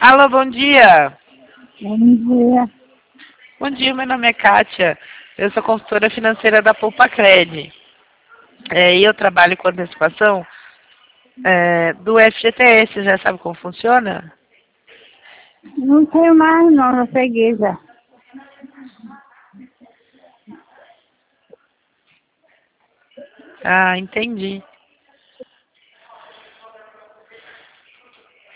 Alô, bom dia. Bom dia. Bom dia, meu nome é Kátia. Eu sou consultora financeira da Poupa-Cred. E eu trabalho com antecipação do FGTS. Já sabe como funciona? Não tenho mais não, já peguei já. Ah, entendi.